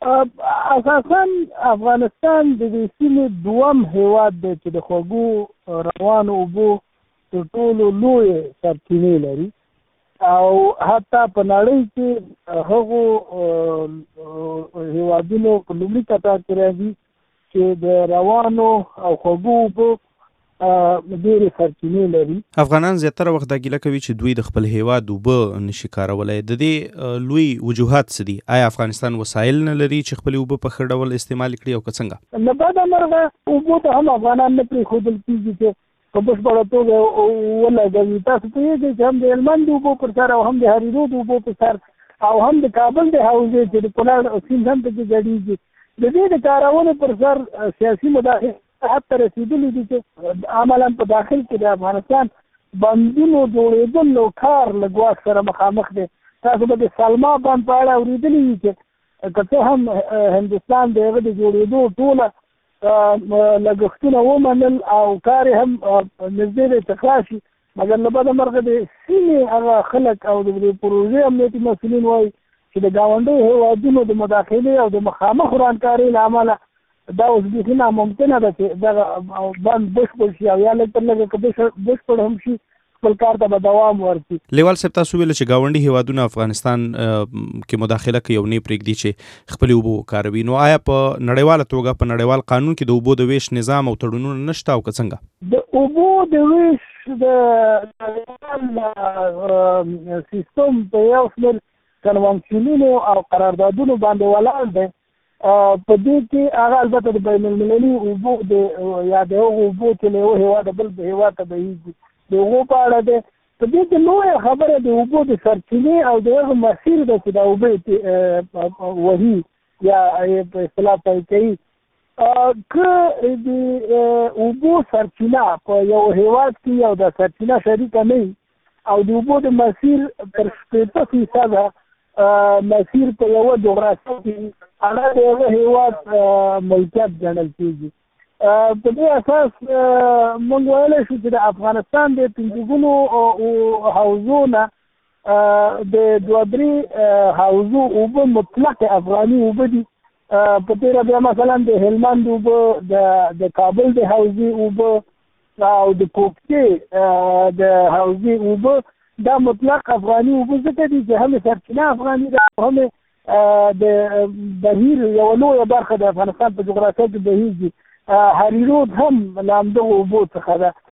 اساسا افغانستان د دې سیمې دوم هیواد دی چې د خوږو روانو اوبو تر ټولو لویې سرچینې لري او حتی په نړۍ کې هغو هیوادونو په لومړي کتار کې راځي چې د روانو او خوږو اوبو ډېرې سرچینې لري. افغانان زیاتره وخت دا ګیله کوي چې دوی د خپل هیواد اوبه نشي کارولی. د دې لوی وجوهات څه دي؟ آیا افغانستان وسایل نه لري چې خپلې اوبه په ښه ډول استعمال کړي او که څنګه؟ له بده مرغه اوبو ته هم افغانان نه پرېښودل کېږي چې په بشپړه توګه ولګوي. تاسو پوهېږئ چې هم د هلمند اوبو پر سر او هم د هریرود اوبو پر سر او هم د کابل د حوزې چې د کونړ سیند هم پکې ګډېږي، د دې د کارونې پر سر سیاسي مداخلې حتی رسېدلي دي چې عملا په داخل کې د افغانستان بندونو جوړېدلو کار له ګواښ سره مخامخ دی. تاسو به د سلما بند په اړه اورېدلي وي چې که څه هم هندوستان د هغه د جوړېدو ټوله لګښتونه ومنل او کار هم نږدې دی چې خلاص شي، مګر له بده مرغه د سیمې هغه خلک او د پروژې امنیتي مسؤلین وایي چې د ګاونډیو هېوادونو د مداخلې او د مخامخ ورانکارۍ له امله دا اوس بیخي ناممکنه ده چې دغه بند بشپړ شي او یا لږ تر لږه که بشپړ هم شي خپل کار ته به دوام ورکړي. لیوال صاحب، تاسو ویل چې ګاونډي هیوادونه افغانستان کې مداخله کوي او نه پرېږدي چې خپلې اوبه وکاروي، نو آیا په نړیواله توګه په نړیوال قانون کې د اوبو د ویش نظام او تړونونه نشته او که څنګه؟ د اوبو د ویش د سیستم په یو شمېر کنوانسیونونو او قراردادونو باندې ولاړ دی. په دې کې هغه البته د بین المللي اوبو یا د هغو اوبو چې له یوه هېواده بل هېواد ته بهیږي د هغو په اړه دی. په دې کې لویه خبره د اوبو د سرچینې او د هغه مسیر ده چې دا اوبه وهي یا په اصطلاح پای کوي. که د اوبو سرچینه په یو هېواد کې یو د سرچینه شریکه نه وي او د اوبو د مسیر تر 80% مسیر په یوه جغرافیه کې هغه د یوه هېواد ملکیت ګڼل کېږي. په دې اساس موږ ویلی شو چې د افغانستان د پنځه حوزو نه د 2-3 حوزو اوبه مطلق افغاني اوبه دي. په تېره بیا مثلا د هلمند اوبه، د کابل د حوزې اوبه او د کوکتې د حوزې اوبه دا مطلق افغاني اوبه ځکه دي چې هم سرچینه افغاني ده او هم د بهیر یوه لویه برخه د افغانستان په جغرافیه کې بهیږي. هریرود هم له همدغو اوبو څخه ده.